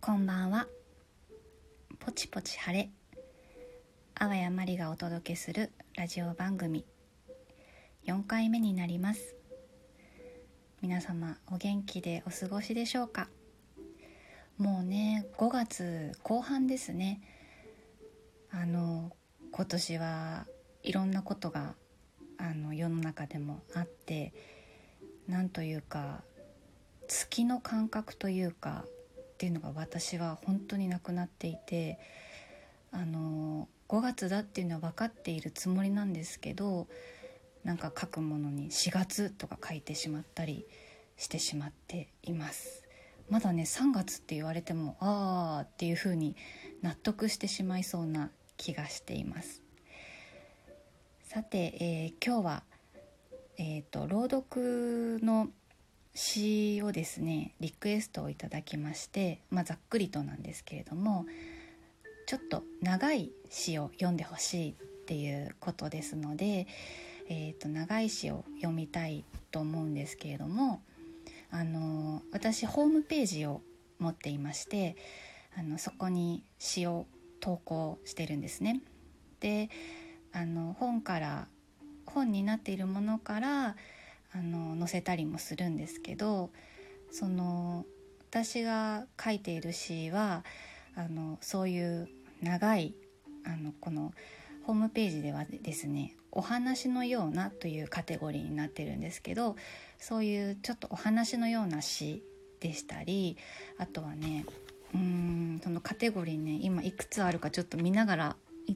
こんばんは。ポチポチ晴れ、あわやまりがお届けするラジオ番組4回目になります。皆様お元気でお過ごしでしょうか。もうね5月後半ですね。今年はいろんなことが世の中でもあって、なんというか月の感覚というかっていうのが私は本当になくなっていて、5月だっていうのは分かっているつもりなんですけど、なんか書くものに4月とか書いてしまったりしてしまっています。まだね3月って言われてもあーっていう風に納得してしまいそうな気がしています。さて、今日は、朗読の詩をですねリクエストをいただきまして、ざっくりとなんですけれども、ちょっと長い詩を読んでほしいっていうことですので、長い詩を読みたいと思うんですけれども、私ホームページを持っていまして、そこに詩を投稿してるんですね。で、本になっているものから載せたりもするんですけど、私が書いている詩はそういう長いこのホームページではですね、お話のようなというカテゴリーになってるんですけど、そういうちょっとお話のような詩でしたり、あとはねそのカテゴリーね、今いくつあるかちょっと見ながら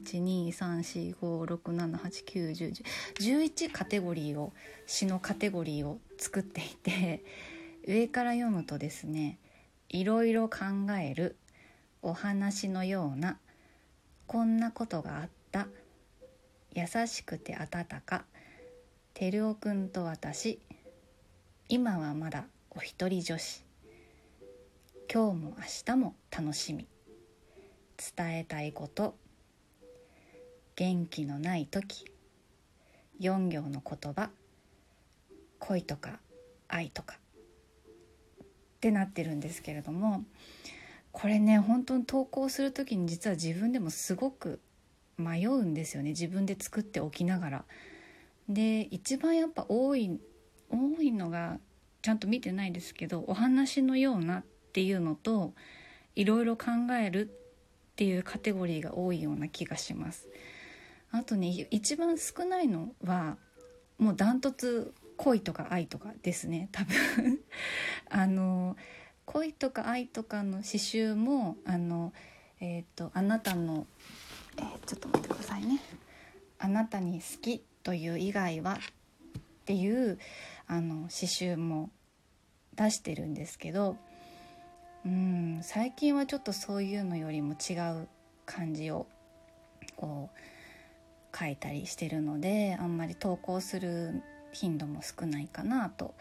1,2,3,4,5,6,7,8,9,10,11カテゴリーを詩のカテゴリーを作っていて、上から読むとですね、いろいろ考える、お話のような、こんなことがあった、優しくて温か、てるおくんと私、今はまだお一人女子、今日も明日も楽しみ、伝えたいこと、元気のない時、4行の言葉、恋とか愛とかってなってるんですけれども、これね本当に投稿する時に実は自分でもすごく迷うんですよね。自分で作っておきながら。で一番やっぱ多いのが、ちゃんと見てないですけど、お話のようなっていうのと、いろいろ考えるっていうカテゴリーが多いような気がします。あとね、一番少ないのはもうダントツ恋とか愛とかですね、多分恋とか愛とかの詩集もあなたの、ちょっと待ってくださいね、あなたに好きという以外はっていう詩集も出してるんですけど、最近はちょっとそういうのよりも違う感じをこう書いたりしてるので、あんまり投稿する頻度も少ないかなと。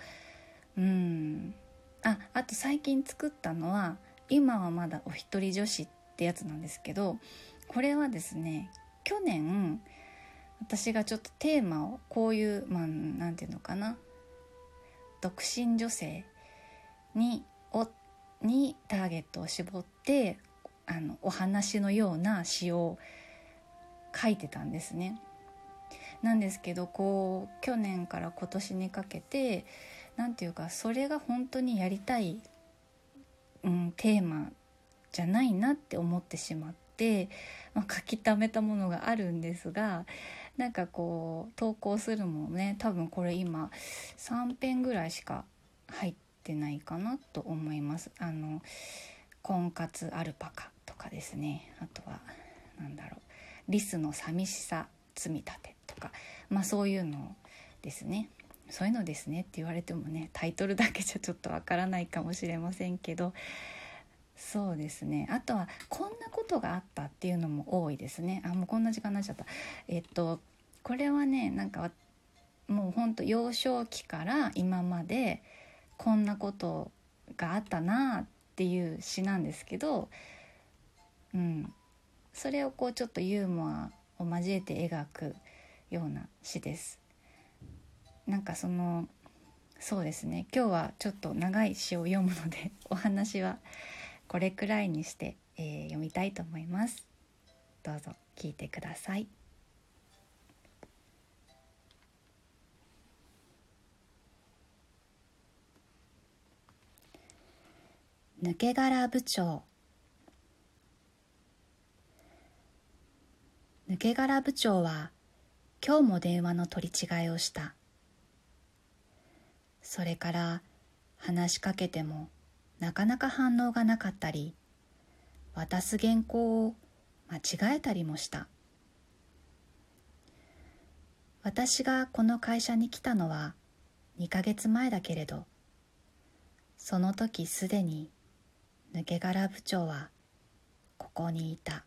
あと最近作ったのは、今はまだお一人女子ってやつなんですけど、これはですね、去年私がちょっとテーマをこういうなんていうのかな、独身女性にターゲットを絞ってお話のような詩を書いてたんですね。なんですけど、去年から今年にかけて、なんていうか、それが本当にやりたい、テーマじゃないなって思ってしまって、書き溜めたものがあるんですが、なんか投稿するもね、多分これ今3編ぐらいしか入ってないかなと思います。婚活アルパカとかですね、あとはリスの寂しさ積み立てとか、そういうのですね。そういうのですねって言われてもね、タイトルだけじゃちょっとわからないかもしれませんけど、そうですね。あとはこんなことがあったっていうのも多いですね。もうこんな時間になっちゃった。これはね、もうほんと幼少期から今までこんなことがあったなっていう詩なんですけど、それをちょっとユーモアを交えて描くような詩です。そうですね、今日はちょっと長い詩を読むのでお話はこれくらいにして、読みたいと思います。どうぞ聞いてください。抜け殻部長。抜け殻部長は今日も電話の取り違いをした。それから話しかけてもなかなか反応がなかったり、渡す原稿を間違えたりもした。私がこの会社に来たのは2ヶ月前だけれど、その時すでに抜け殻部長はここにいた。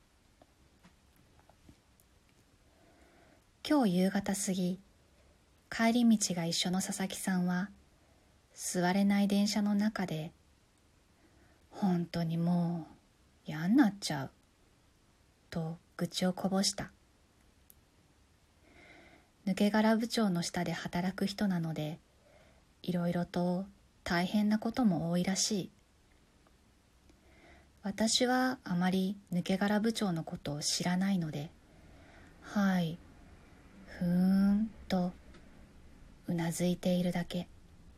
今日夕方過ぎ、帰り道が一緒の佐々木さんは座れない電車の中で、本当にもう嫌になっちゃうと愚痴をこぼした。抜け殻部長の下で働く人なので、いろいろと大変なことも多いらしい。私はあまり抜け殻部長のことを知らないので、はい、ふーんとうなずいているだけ。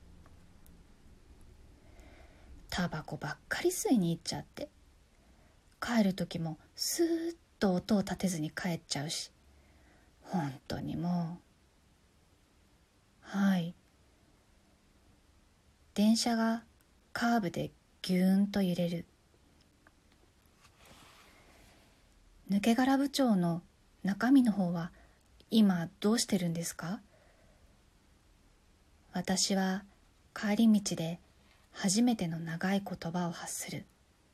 タバコばっかり吸いに行っちゃって、帰る時もスーッと音を立てずに帰っちゃうし、本当にもう。はい。電車がカーブでギューンと揺れる。抜け殻部長の中身の方は今どうしてるんですか？私は帰り道で初めての長い言葉を発する。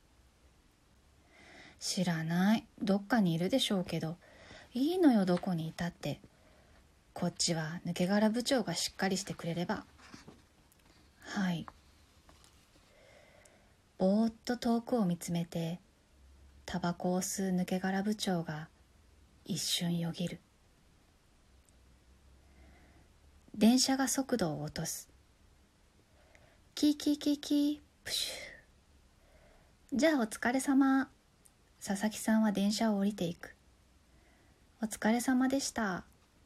知らない、どっかにいるでしょうけど、いいのよどこにいたって。こっちは抜け殻部長がしっかりしてくれれば。はい。ぼーっと遠くを見つめてタバコを吸う抜け殻部長が一瞬よぎる。電車が速度を落とす。キーキーキーキープシュー。じゃあお疲れ様。佐々木さんは電車を降りていく。お疲れ様でした。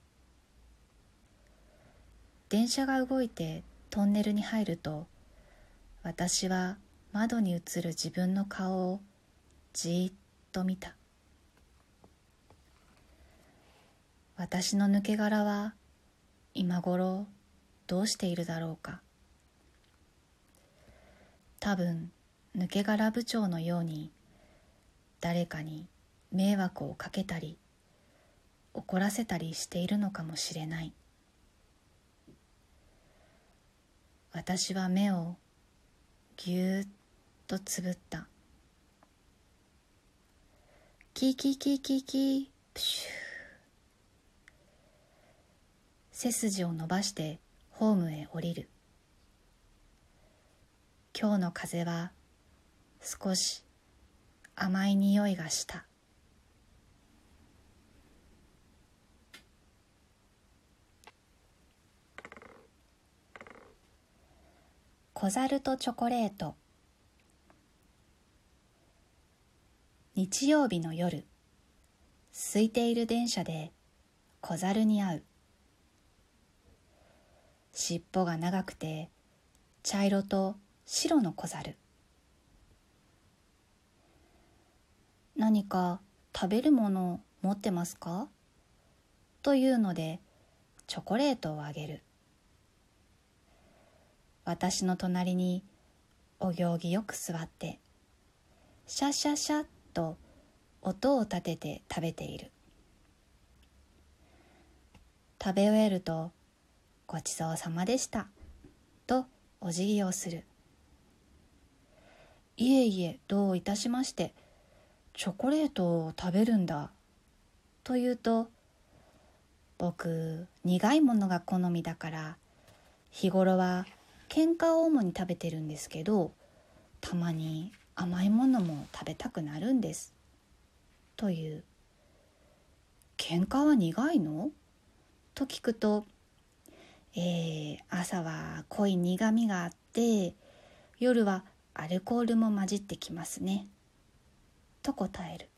電車が動いてトンネルに入ると、私は窓に映る自分の顔をじーっと見た。私の抜け殻は今頃どうしているだろうか。多分抜け殻部長のように誰かに迷惑をかけたり怒らせたりしているのかもしれない。私は目をぎゅーっとつぶった。キーキーキーキーキープシュー。背筋を伸ばしてホームへ降りる。今日の風は少し甘い匂いがした。小猿とチョコレート。日曜日の夜、空いている電車で小猿に会う。尻尾が長くて茶色と白の小猿。何か食べるもの持ってますか？というのでチョコレートをあげる。私の隣にお行儀よく座ってシャッシャッシャッと音を立てて食べている。食べ終えるとごちそうさまでしたとお辞儀をする。いえいえ、どういたしまして。チョコレートを食べるんだと言うと、僕苦いものが好みだから日頃は喧嘩を主に食べてるんですけど、たまに甘いものも食べたくなるんですという。喧嘩は苦いの？と聞くと、朝は濃い苦みがあって、夜はアルコールも混じってきますねと答える。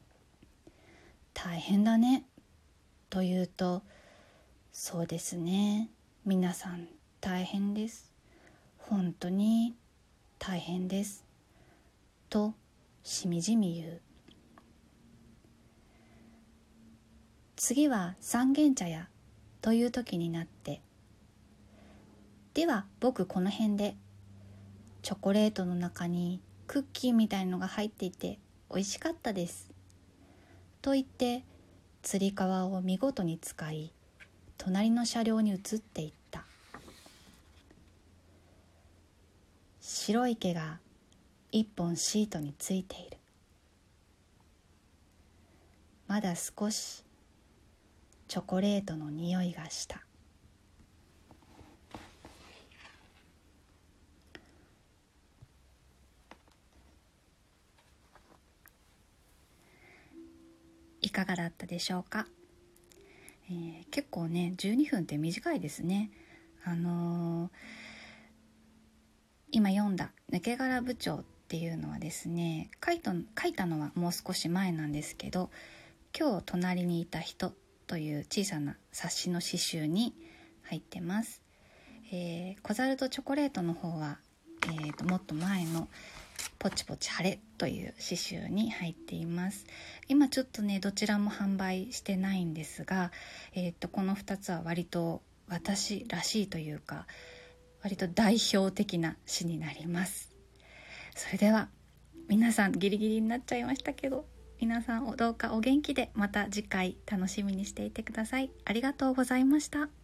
大変だねと言うと、そうですね、皆さん大変です、本当に大変ですとしみじみ言う。次は三軒茶屋という時になって、では僕この辺で、チョコレートの中にクッキーみたいのが入っていて美味しかったですと言ってつり革を見事に使い、隣の車両に移っていった。白い毛が一本シートについている。まだ少しチョコレートの匂いがした。いかがだったでしょうか。結構ね、12分って短いですね。今読んだ抜け殻部長っていうのはですね、書いたのはもう少し前なんですけど、今日隣にいた人という小さな冊子の詩集に入ってます。小猿とチョコレートの方は、もっと前のポチポチ晴れという詩集に入っています。今ちょっとねどちらも販売してないんですが、この2つは割と私らしいというか、割と代表的な詩になります。それでは皆さん、ギリギリになっちゃいましたけど、皆さんどうかお元気で、また次回楽しみにしていてください。ありがとうございました。